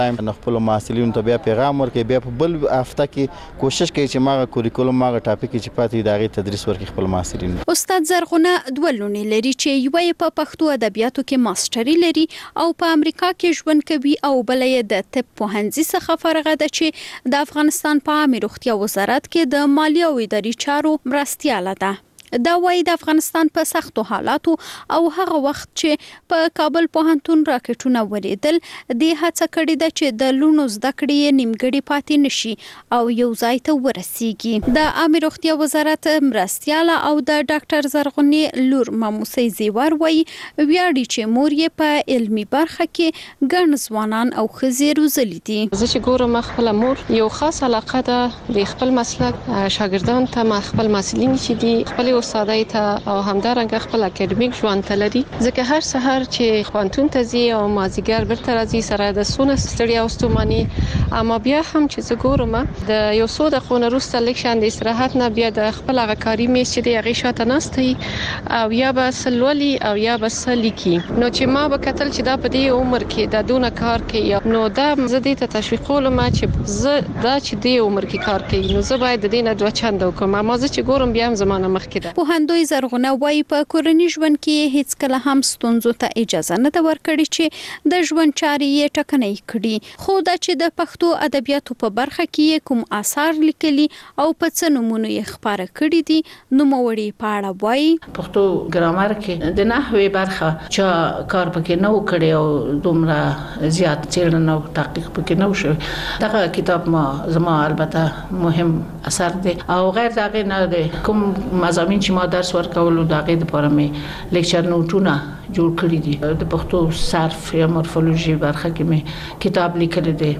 نو خپل محصلینو ته بیا پیغام ورکړي، بیا په بل هفته کې کوشش کوي چې ماغه کوریکولم ماغه ټاپک چې پاتې دغه تدریس ورکړي خپل محصلینو. استاد زرغونه دوه لونې لري چې یو په پښتو ادبیاتو کې ماستري لري او په امریکا کې ژوند کوي او بل یې د طب پوهنځي څخه فارغه ده چې د افغانستان په عامه روغتیا وزارت کې د مالیه او اداري چارو مرستیاله ده. دا وایي د افغانستان په سختو حالاتو او هغه وخت چې په کابل پوهنتون راکټونه وریدل د هڅه کړې ده چې د لونو زده کړې نیمګړې پاتې نشي او یو ځای ته ورسیږي. د عامه روغتیا وزارت مرستیاله او د ډاکټر زرغونې لور ماموسي زیوار وایي ویاړي چې مور یې په علمي برخه کې ګڼ ځوانان او ښځې روزلي دي. زه چې ګورم خپل مور یو خاص علاقه ده د خپل مسلک شاګردان ته خپل مسلین چې دي خپل استادای ته او همدارنګه خپل اکیډمیک ژوند ته لري، ځکه هر سحر چې خوانتون ته ځي او مازیګر برته راځي سره د سونه ستړیا او ستوماني، اما بیا هم چې زه ګورم د یو څو دقیقو وروسته لیکشن د استراحت نه بیا د خپل هغه کاري میز چې د هغې شاته ناستي او یا به سلولي او یا به سلیکي، نو چې ما به کتل چې دا په دې عمر کې د دونه کار کوي، نو دا زه دې ته تشویقولم چې زه دا چې دې عمر کې کار کوي نو زه باید د دې نه دوه چنده وکړم، اما زه چې ګورم بیا هم زمانه مخکې ده. پوهندوی زرغونه وایي په کورنی ژوند کې هیڅ کله هم ستونزو ته اجازه نه ده ورکړې چې د ژوند چارې یې ټکنۍ کړي، خو دا چې د پښتو ادبیاتو په برخه کې کوم آثار لیکلي او په څه نومونو یې خپاره کړي دي، نوموړي په اړه وایي پښتو ګرامر کې د نحوې برخه چې کار پکې نه وکړي او دومره زیات څېړنه او تحقیق پکې نه وشوي، دغه کتاب ما زما البته مهم اثر دی او غیر دغه نه کوم مضامین چې ما درس ورکول دا غي د لپاره مې لیکچر نوټونه جوړ کړی دي، د پښتو صرف یا مورفولوژي برخه کې مې کتاب لیکل دي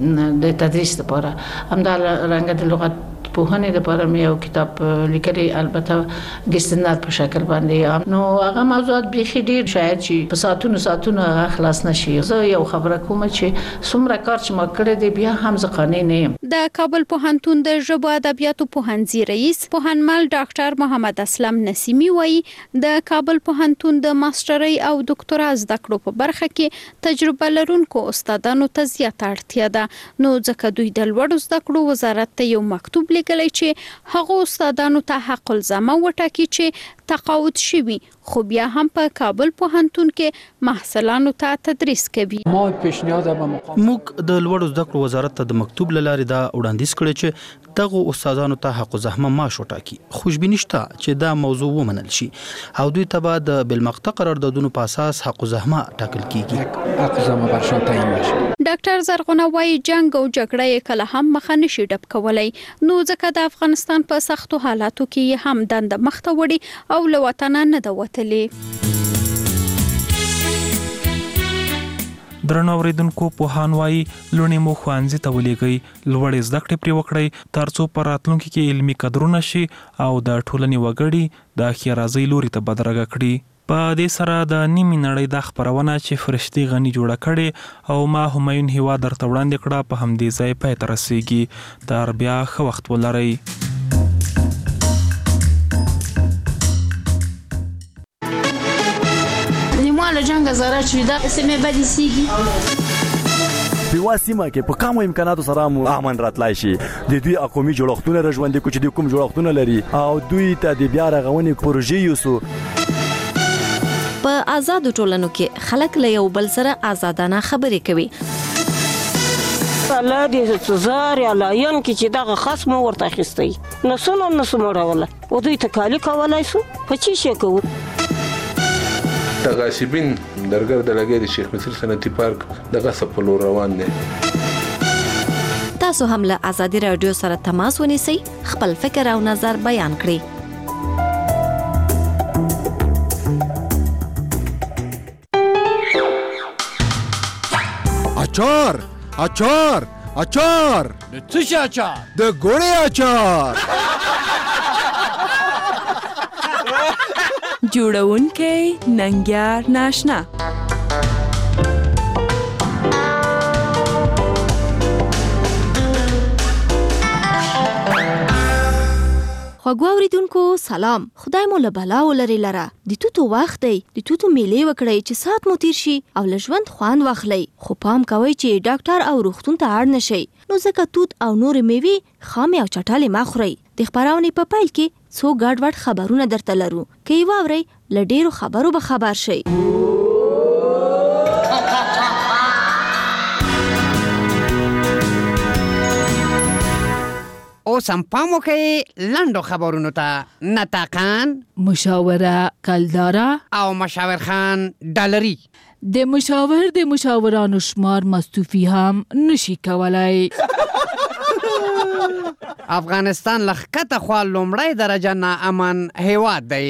د تدریس لپاره، همدا رنګ د لغت پوهنې لپاره مې یو کتاب لیکلی، البته ګستندار په شکل باندې، نو هغه موضوعات به ډیر شاید چې په ساعتونو خلاص نشي. زه یو خبره کوم چې څومره کار چې ما کړی دی بیا هم زه قانع نه یم. د کابل پوهنتون د ژبو ادبیاتو پوهنځي رئیس پوهنمل ډاکټر محمد اسلم نسیمی وایي د کابل پوهنتون د ماسترۍ او ډاکټرا زده کړو په برخه کې تجربه لرونکو استادانو ته زیاته اړتیا ده، نو ځکه دوی د لوړو زده کړو وزارت ته یو مکتوب لیکلی چې هغه استادانو ته حق الزامه وټاکي چې تقاعد شوي خو بیا هم په کابل پوهنتون کې محصلانو ته تدریس کوي. موږ د لوړو زده کړو وزارت ته د مکتوب لارې دا وړاندیز کړی چې دغه استادانو ته حق الزحمه معاش وټاکي. خوشبیني شته چې دا موضوع ومنل شي او دوی ته به د بالمقطع قراردادونو په اساس حق الزحمه ټاکل کیږي. حق الزحمه برشان تعیین نشي. ډاکټر زرغونه وایي جنگ او جګړه یې کله هم مخه نشي ډب کولای، نو ځکه د افغانستان په سختو حالاتو کې هم دنده مخته وړي او له وطن نه د وتلې. درنو اوریدونکو پوهان وایي لونی مو خوانځي ته ولېږئ، لوړې زده کړې پرې وکړئ ترڅو په راتلونکي کې علمي قدرونه شي او د ټولنې وګړي د ښېرازۍ لوري ته بدرګه کړي. په دې سره د نیمې نړۍ د خپرونه چې فرشتي غني جوړه کړي او ما همایون هیوا درته وړاندې کړه په همدې ځای پای ته رسیږي. تر بیا ښه وخت ولرئ. له جنگ زاره چې دا سمې بدې سیږي په واسمه کې په کومو امکاناتو سره مو امن راتلای شي، د دوی اقومي جوړښتونه رژوندې کو چې د کوم جوړښتونه لري او دوی ته د بیا رغونې پروژې یوسو. په آزادو ټولنو کې خلک له یو بل سره آزادانه خبرې کوي. الله دې زار یا لاین کې چې دغه خصم ورته اخیستی نسونه مړوله او دوی ته کالي کولای سو په چی شي کوو. غاصبین درګر د لګي د شیخ مصر صنعتي پارک دغه سپلو روان دي. تاسو هم له آزادي رادیو سره تماس ونیسئ، خپل فکر او نظر بیان کړئ. اچار اچار اچار د څه شي اچار؟ د ګوړې اچار. جوړونکی ننګیار ناشنا. خوږو اوریدونکو سلام. خدای مو له بلا ولري لره. د توتو وخت دی. د توتو میلې وکړئ چې سات مو تیر شي او له ژوند خوند واخلئ. خو پام کوئ چې ډاکټر او روغتون ته اړ نشئ. نو ځکه توت او نور میوې خامې او چټلې مه خورئ. د خپرونې په پیل کې څو ګډوډ خبرونه درته لرو. که یې واورئ له ډیرو خبرو به خبر شئ. اوس هم پام وکړئ لنډو خبرونو ته. نطاقان، مشاوره کلداره او مشاور خان ډالري. د مشاورانو شمار مستوفي هم نشي کولای. افغانستان لخکته خوا لومړی درجه ناامن هیواد دی.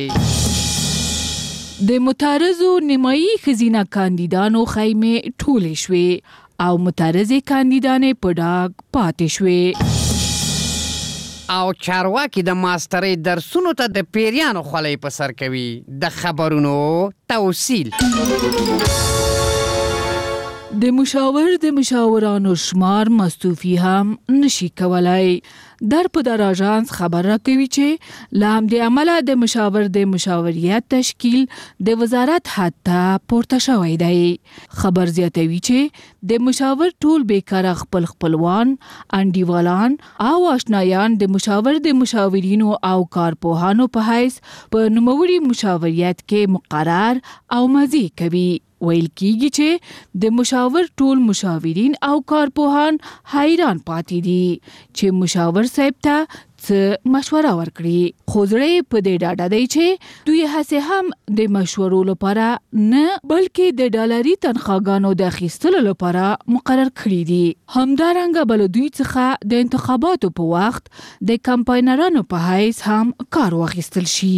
د متعرضو نیمایي ښځینه کاندیدانو خیمې ټولې شوې او متعرضې کاندیدانې په ډاګ پاتې شوې. او چارواکي د ماسترۍ درسونو ته د پیریانو خولۍ په سر کوي. د خبرونو توصیل. د مشاورانو شمار مستوفي هم نشي کولای. در په در آژانس خبر راکوي چې له همدې عمله د مشاوریت تشکیل د وزارت حد ته پورته شوی دی. خبر زیاتوي چې د مشاور ټول بیکاره خپلوان، انډیوالان او آشنایان د مشاورینو او کارپوهانو په حیث په نوموړي مشاوریت کې مقرر او مضی کوي. ویل کیږي چې د مشاور ټول مشاورین او کارپوهان حیران پاتې دي چې مشاور صاحب ته څه مشوره ورکړي. خو زړه په دې ډاډه دی چې دوی هڅې هم د مشورو لپاره نه بلکې د ډالري تنخواګانو د اخیستلو لپاره مقرر کړي دي. همدارنګه بل دوی څخه د انتخاباتو په وخت د کمپاینرانو په حیث هم کار واخیستل شي.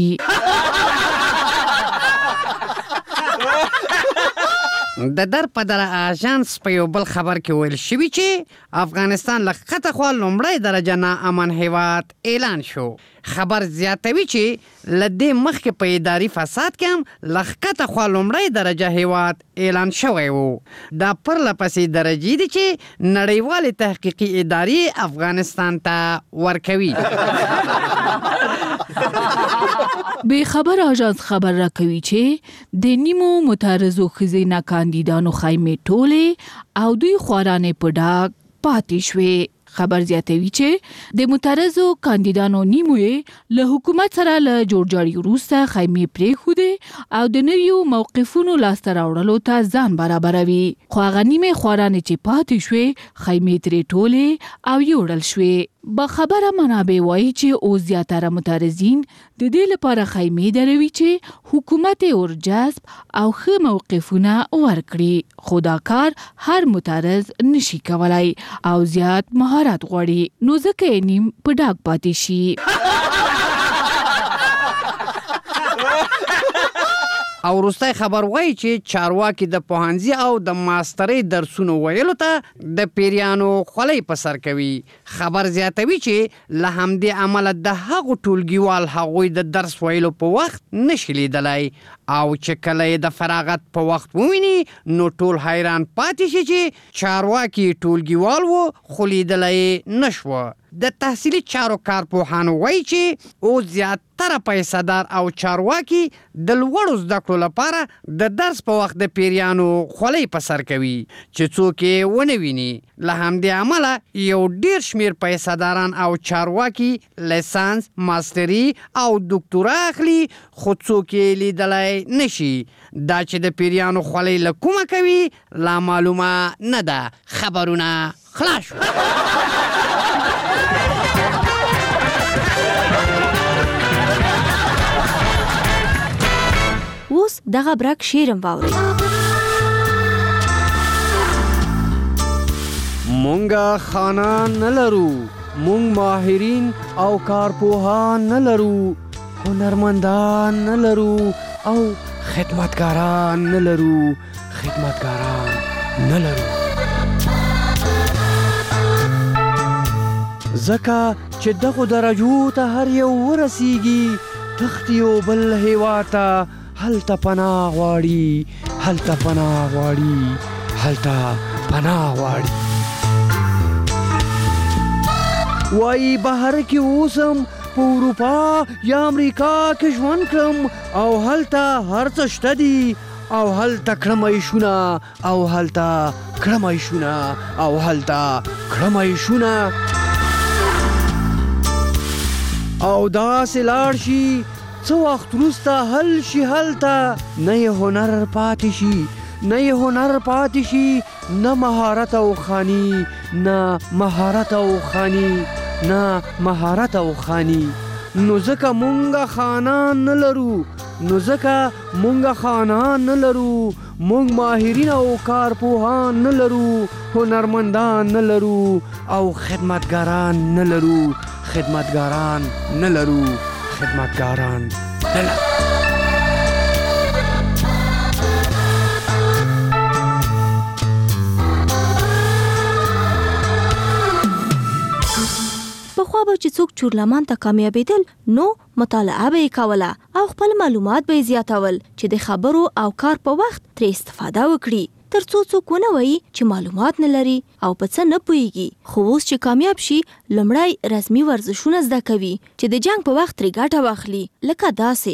د در په در آژانس په یو بل خبر کې ویل شوي چې افغانستان لخکته خوا لومړی درجه ناامن هیواد اعلان شو. خبر زیاتوي چې له دې مخکې په اداري فساد کې هم لخکته خوا لومړی درجه هیواد اعلان شوی و. دا پرله پسې درجې دي چې نړیوالې تحقیقي ادارې افغانستان ته ورکوي. به خبر آژانس خبر راکوي چې د نیمو متعرضو ښځینه کاندیدانو خیمې ټولې او دوی خوارانې په ډاګ پاتې شوې. خبر زیاتوي چې د متعرضو کاندیدانو نیمو له حکومت سره له جوړجاړي وروسته خیمې پرېښودې او د نویو موقفونو لاسته راوړلو ته ځان برابروي. خو هغه نیمې خوارانې چې پاتې شوې خیمې ترې ټولې او یوړل شوې. باخبره منابع وایي چې اوس زیاتره متعرضین د دې لپاره خیمې دروي چې حکومت ورجذب او ښه موقفونه ورکړي. خو دا کار هر متعرض نشي کولای او زیات مهارت غواړي. نو ځکه یې نیم په ډاګ پاتې شي. او وروستی خبر وایي چې چارواکي د پوهنځي او د ماسترۍ درسونو ویلو ته د پیریانو خولۍ په سر کوي. خبر زیاتوي چې له همدې عمله د هغو ټولګیوال هغوی د درس ویلو په وخت نشي لیدلی او چې کله یې د فراغت په وخت وویني نو ټول حیران پاتې شي چې چارواکي ټولګیوال و خو لیدلی نشوه. د تحصیلي چارو کارپوهانو وایي چې اوس زیاتره پیسه‌دار او چارواکي د لوړو زده کړو لپاره د درس په وخت د پیریانو خولۍ په سر کوي چې څوک یې ونه ویني. له همدې عمله یو ډیر شمیر پیسه‌داران او چارواکي لیسانس، ماستري او دکتورا اخلي خو څوک یې لیدلی نشي. دا چې د پیریانو خولۍ له کومه کوي لا معلومه نه ده. خبرونه خلاص شو. اوس دغه برک شیرم واورئ. مونږه خانان نه لرو، مونږ ماهرین او کارپوهان نه لرو، هنرمندان نه لرو او خدمتګاران نه لرو. ځکه چې دغو درجو ته هر یو ورسیږي تختی یو بل هیواد ته هلته پناه غواړي. وایي بهر کې اوسم په اروپا یا امریکا کې ژوند کړم او هلته هر څه شته دي او هلته کړم عیشونه او هلته کړم عیشونه او هلته کړم عیشونه او داسې لاړ شي څه وخت وروسته حل شي هلته نه یې هنر پاتې شي نه یې هنر پاتې شي نه مهارت او خاني نه مهارت او خاني نه مهارت او خاني نو ځکه مونږه خانان نه لرو مونږ ماهرین او کارپوهان نه لرو هنرمندان نه لرو او خدمتګاران نه لرو پخوا به چې څوک چورلمان ته کامیابېدل نو مطالعه به یې کوله او خپل معلومات به یې زیاتول چې د خبرو او کار په وخت ترې استفاده وکړي تر څو څوک ونه وایي چې معلومات نه لري او په څه نه پوهیږي خو اوس چې کامیاب شي لومړی رسمي ورزشونه زده کوي چې د جنگ په وخت ترې ګټه واخلي لکه داسې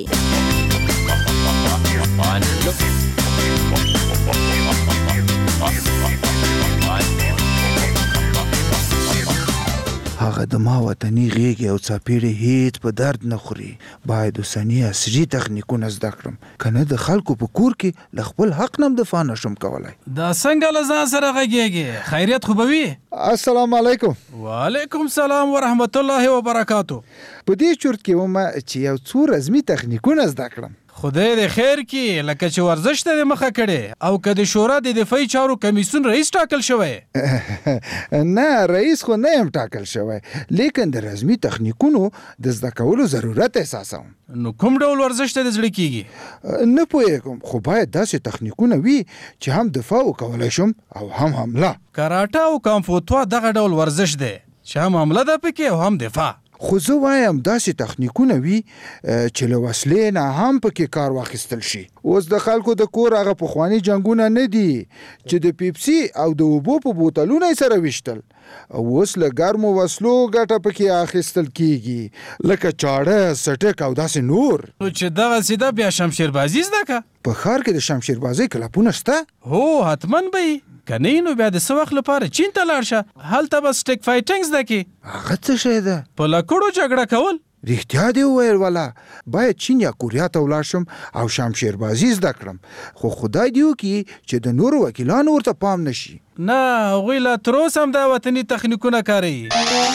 هغه د ما وطني غېږې او څاپېړې هېڅ په درد نه خوري باید اوسني عصري تخنیکونه زده کړم که نه د خلکو په کور کې له خپل حق نه هم دفاع نشم کولی دا څنګه له ځان سره غږېږې خیریت خو به وي السلام علیکم وعلیکم السلام ورحمت الله وبرکاتو په دې چورت کې ومه چې یو څو رسمي تخنیکونه زده کړم خدای دې خیر کړي لکه چې ورزش ته دې مخه کړې او که د شورا د دفاعي چارو کمیسیون رئیس ټاکل شوی نه رئیس خو نه یم ټاکل شوی لیکن د رسمي تخنیکونو د زده کولو ضرورت احساسوم نو کوم ډول ورزش ته د زړه کیږي نه پوهېږم خو باید داسې تخنیکونه وي چې هم دفاع وکولی شم او هم حمله کراټه او کامفوتوا دغه ډول ورزش دی چې هم حمله ده پکې او هم دفاع خو زه وایم داسې تخنیکونه وي چې له وسلې نه هم پکې کار واخیستل شي اوس د خلکو د کور هغه پخواني جنګونه نه دي چې د پیپسي او د اوبو په بوتلونه یې سره ویشتل اوس له ګرمو وسلو ګټه پکې اخیستل کیږي لکه چاړه سټک او داسې نور نو چې دغسې ده بیا شمشیربازي زده که په ښار کې د شمشیربازۍ کلبونه شته هو حتما به یي که نه نو بیا د څه وخت لپاره چین ته لاړ شه هلته به سټیک فایټینګ زده کړي هغه څه شی ده په لکړو جګړه کول رښتیا دې وویل والا باید چین یا کوریا ته ولاړ شم او شمشیربازي زده کړم خو خدای دې وکړي چې د نورو وکیلانو ورته پام نشي نه هغوی لا تر اوسه هم دا وطني تخنیکونه کاروي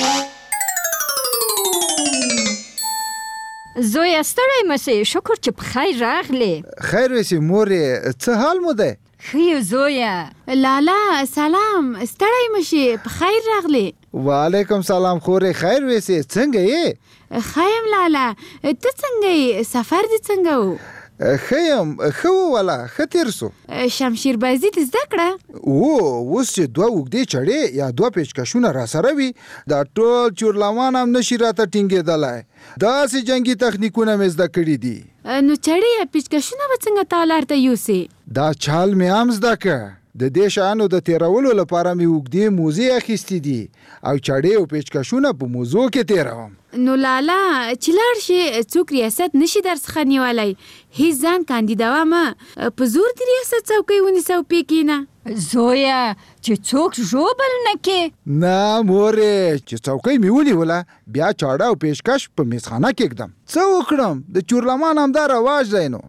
زویه ستړی مسې شکر چې په خیر راغلې خیر وسې مورې څه حال مو دی ښه یو زویه لالا سلام ستړی مشي په خیر راغلې وعلیکم سلام خورې خیر وسې څنګه یې خیم لالا ته څنګه یې سفر دې څنګه و خیم خو والا خطر سو شمشیربازي دې زده کړه اوس چې دوه اوږدې چړې یا دوه پیچکشونه را سره وي دا ټول چورلمان هم نشي راته ټینګېدلی داسې جنګي تخنیکونه مې زده کړي دي نو چړې یا پیچکشونه به څنګه تالار ته یوسې دا چال مې هم زده کړه د دې شیانو د تیرولو لپاره مې اوږدې موزې اخیستې دي او چړې او پیچکشونه په موزو کې تیروم نو لالا چې لاړ شي څوک ریاست نشي درڅخه نیولی هیڅ ځان کاندیدوه مه په زور د ریاست څوکۍ ونیسه او پې کښېنه زویه چې څوک ژوبل نه کې نه مورې چې څوکۍ مې ونیوله بیا چاړه او پیشکش په میزخانه کې ږدم څه وکړم د چورلمان همدا رواج دی نو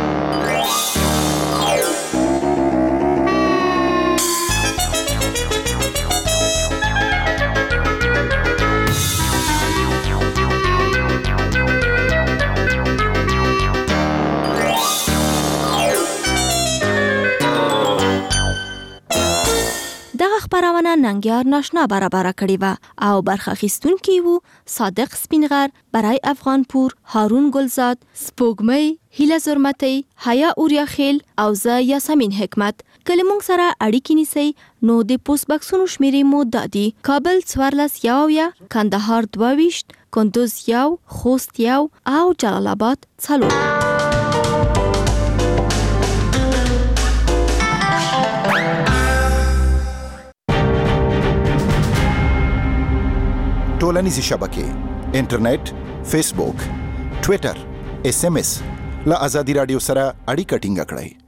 دغه خبرونه ننګیار ناشنا برابر کړې و او برخه اخیستونکي وو صادق سپینغر برای افغانپور هارون گلزاد سپوږمۍ هیله زرمتي حیا اوریاخیل او زه یاسمین حکمت کله مونږ سره اړیکې نیسئ نو د پوسټ باکسونو شمیرې مو دادي کابل 14 کندهار 22 کندوز 1 خوست 1 او جلال آباد 4 ټولنیزې شبکې انټرنیټ فیسبوک، ټوئیټر، SMS له ازادي رادیو سره اړیکه ټینګه کړئ.